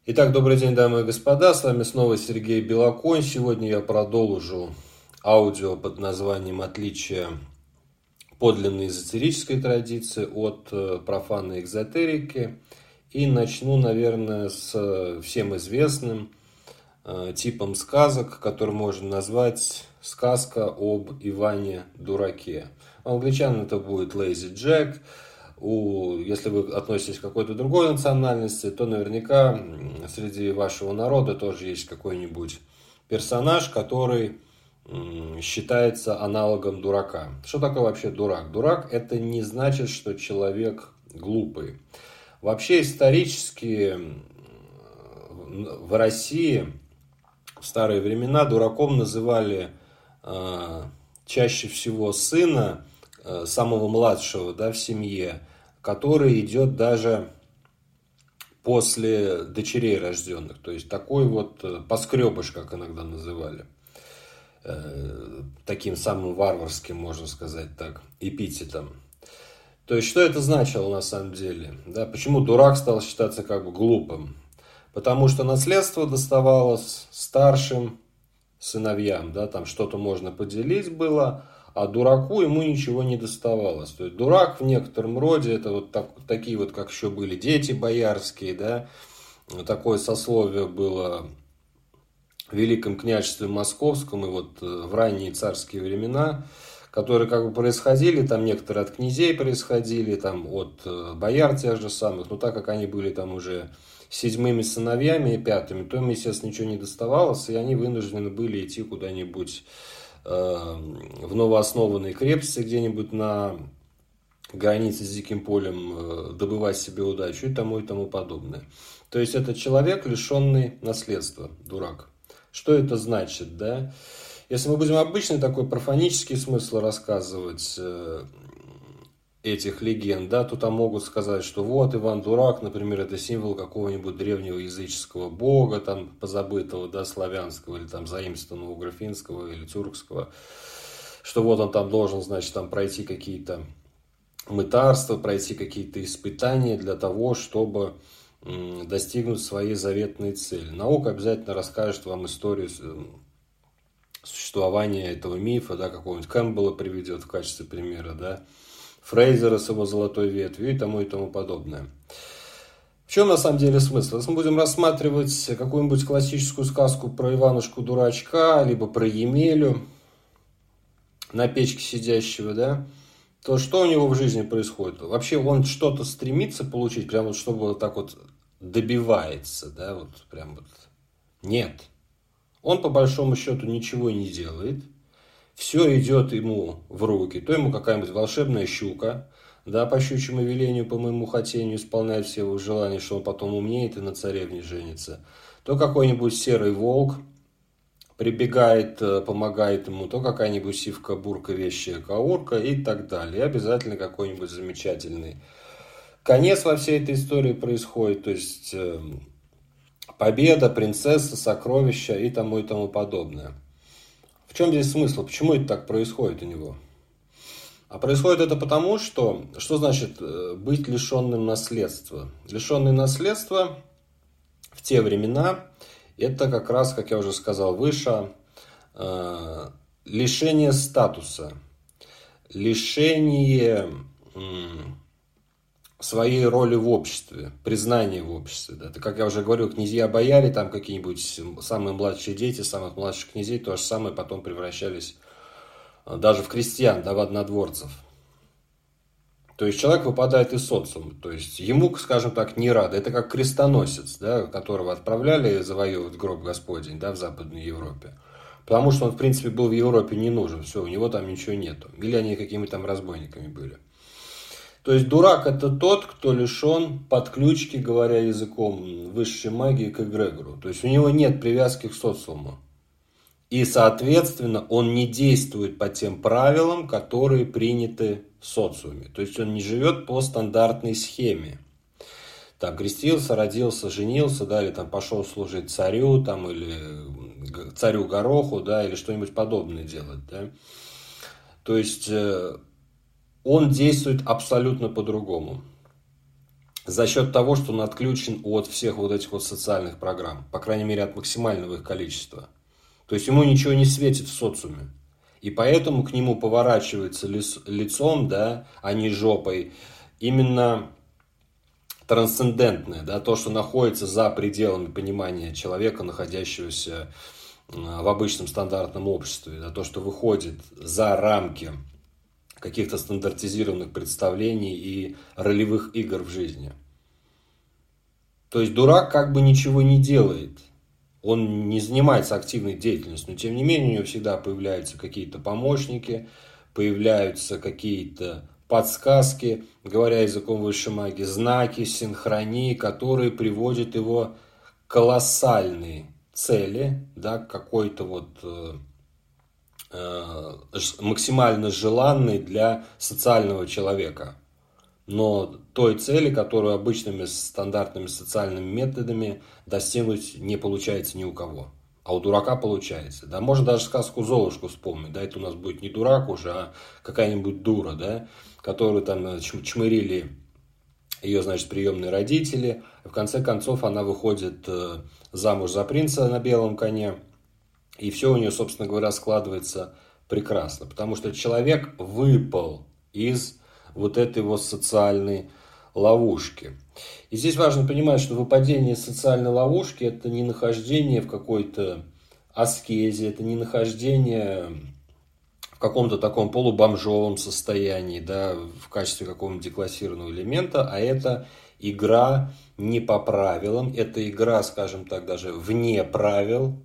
Итак, добрый день, дамы и господа, с вами снова Сергей Белоконь. Сегодня я продолжу аудио под названием «Отличие подлинной эзотерической традиции от профанной экзотерики». И начну, наверное, с всем известным типом сказок, который можно назвать «Сказка об Иване Дураке». У англичан это будет «Lazy Jack». Если вы относитесь к какой-то другой национальности, то наверняка среди вашего народа тоже есть какой-нибудь персонаж, который считается аналогом дурака. Что такое вообще дурак? Дурак — это не значит, что человек глупый. Вообще исторически в России в старые времена дураком называли чаще всего сына, самого младшего, да, в семье, который идет даже после дочерей рожденных. То есть такой вот поскребыш, как иногда называли. Таким самым варварским, можно сказать так, эпитетом. То есть что это значило на самом деле? Да, почему дурак стал считаться как бы глупым? Потому что наследство доставалось старшим сыновьям, да, там что-то можно поделить было, а дураку ему ничего не доставалось. То есть дурак в некотором роде, это вот такие вот, как еще были дети боярские, да, такое сословие было в Великом княжестве Московском и вот в ранние царские времена, которые как бы происходили, там некоторые от князей происходили, там от бояр тех же самых, но так как они были там уже седьмыми сыновьями и пятыми, то им, естественно, ничего не доставалось, и они вынуждены были идти куда-нибудь в новооснованной крепости, где-нибудь на границе с диким полем, добывать себе удачу и тому подобное. То есть это человек, лишенный наследства, дурак. Что это значит, да? Если мы будем обычный такой профанический смысл рассказывать этих легенд, да, то там могут сказать, что вот Иван Дурак, например, это символ какого-нибудь древнего языческого бога, там позабытого, да, славянского, или там заимствованного графинского или тюркского, что вот он там должен, значит, там пройти какие-то мытарства, пройти какие-то испытания для того, чтобы достигнуть своей заветной цели. Наука обязательно расскажет вам историю существования этого мифа, да, какого-нибудь Кэмпбелла приведет в качестве примера, да, Фрейзера с его золотой ветвью и тому подобное. В чем на самом деле смысл? Если мы будем рассматривать какую-нибудь классическую сказку про Иванушку-дурачка, либо про Емелю, на печке сидящего, да, то что у него в жизни происходит? Вообще он что-то стремится получить, прям вот чтобы вот так вот добивается, да, вот прям вот. Нет. Он по большому счету ничего не делает. Все идет ему в руки. То ему какая-нибудь волшебная щука, да, по щучьему велению, по моему хотению исполняет все его желания, что он потом умнеет и на царевне женится. То какой-нибудь серый волк прибегает, помогает ему, то какая-нибудь сивка-бурка, вещая каурка и так далее. И обязательно какой-нибудь замечательный конец во всей этой истории происходит. То есть победа, принцесса, сокровища и тому подобное. В чем здесь смысл? Почему это так происходит у него? А происходит это потому, что значит быть лишенным наследства? Лишенный наследства в те времена это как раз, как я уже сказал выше, лишение статуса, лишение своей роли в обществе, признания в обществе. Да. Это, как я уже говорил, князья-бояре, там какие-нибудь самые младшие дети самых младших князей, то же самое потом превращались даже в крестьян, да, в однодворцев. То есть человек выпадает из социума, то есть ему, скажем так, не рады. Это как крестоносец, да, которого отправляли завоевывать гроб Господень, да, в Западной Европе. Потому что он, в принципе, был в Европе не нужен, все, у него там ничего нету. Или они какими-то там разбойниками были. То есть дурак — это тот, кто лишен подключки, говоря языком высшей магии, к эгрегору. То есть у него нет привязки к социуму. И, соответственно, он не действует по тем правилам, которые приняты в социуме. То есть он не живет по стандартной схеме. Там крестился, родился, женился, да, или там пошел служить царю, там, или царю Гороху, да, или что-нибудь подобное делать, да. То есть он действует абсолютно по-другому. за счет того, что он отключен от всех вот этих вот социальных программ, по крайней мере, от максимального их количества. То есть ему ничего не светит в социуме. И поэтому к нему поворачивается лицом, да, а не жопой, именно трансцендентное, да, то, что находится за пределами понимания человека, находящегося в обычном стандартном обществе, да, то, что выходит за рамки каких-то стандартизированных представлений и ролевых игр в жизни. То есть дурак как бы ничего не делает. Он не занимается активной деятельностью, но тем не менее у него всегда появляются какие-то помощники, появляются какие-то подсказки, говоря языком высшей магии, знаки, синхронии, которые приводят его к колоссальной цели, да, какой-то вот максимально желанной для социального человека. Но той цели, которую обычными стандартными социальными методами достигнуть не получается ни у кого. А у дурака получается. Да, можно даже сказку «Золушку» вспомнить. Да, это у нас будет не дурак уже, а какая-нибудь дура, да, которую там чмырили ее, значит, приемные родители. В конце концов она выходит замуж за принца на белом коне. И все у нее, собственно говоря, складывается прекрасно. Потому что человек выпал из вот этой вот социальной ловушки. И здесь важно понимать, что выпадение из социальной ловушки – это не нахождение в какой-то аскезе, это не нахождение в каком-то таком полубомжовом состоянии, да, в качестве какого-нибудь деклассированного элемента, а это игра не по правилам, это игра, скажем так, даже вне правил.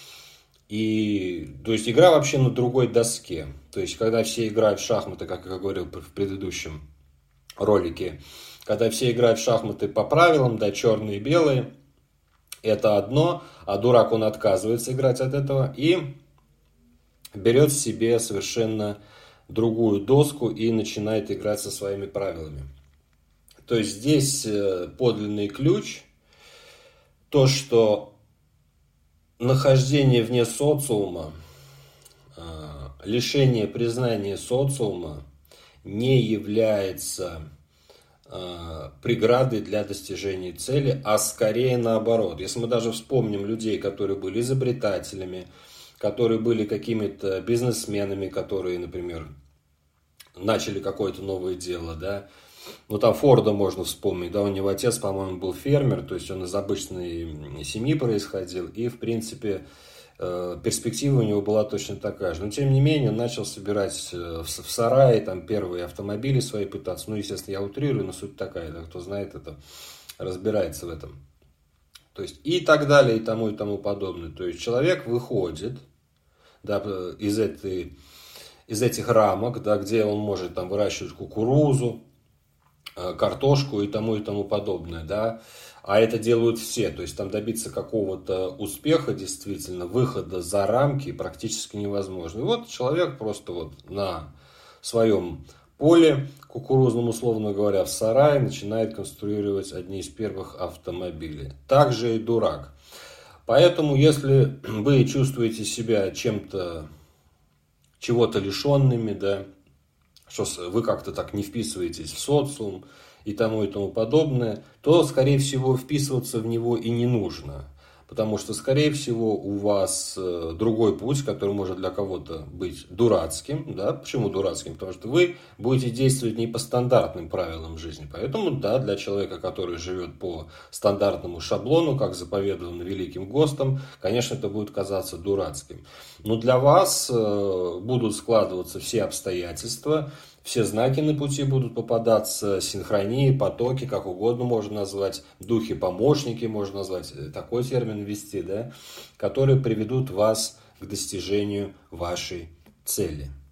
И, то есть, игра вообще на другой доске. То есть, когда все играют в шахматы, как я говорил в предыдущем ролике, когда все играют в шахматы по правилам, да, черные и белые, это одно, а дурак, он отказывается играть от этого и берет себе совершенно другую доску и начинает играть со своими правилами. То есть, здесь подлинный ключ, то, что нахождение вне социума, лишение признания социума не является преградой для достижения цели, а скорее наоборот. Если мы даже вспомним людей, которые были изобретателями, которые были какими-то бизнесменами, которые, например, начали какое-то новое дело, да, ну, там Форда можно вспомнить, да, у него отец, по-моему, был фермер, то есть он из обычной семьи происходил, и, в принципе, перспектива у него была точно такая же. Но, тем не менее, он начал собирать в сарае там первые автомобили свои пытаться, ну, естественно, я утрирую, но суть такая, да, кто знает это, разбирается в этом. То есть, и так далее, и тому подобное. То есть, человек выходит, да, из этих рамок, да, где он может там выращивать кукурузу, картошку и тому подобное, да, а это делают все, то есть там добиться какого-то успеха, действительно, выхода за рамки практически невозможно. И вот человек просто вот на своем поле кукурузном, условно говоря, в сарае начинает конструировать одни из первых автомобилей. Также и дурак. Поэтому, если вы чувствуете себя чем-то, чего-то лишенными, да, что вы как-то так не вписываетесь в социум и тому подобное, то, скорее всего, вписываться в него и не нужно. Потому что, скорее всего, у вас другой путь, который может для кого-то быть дурацким. Да? Почему дурацким? Потому что вы будете действовать не по стандартным правилам жизни. Поэтому, да, для человека, который живет по стандартному шаблону, как заповедовано Великим ГОСТом, конечно, это будет казаться дурацким. Но для вас будут складываться все обстоятельства, все знаки на пути будут попадаться, синхронии, потоки, как угодно можно назвать, духи-помощники можно назвать, такой термин ввести, да, которые приведут вас к достижению вашей цели.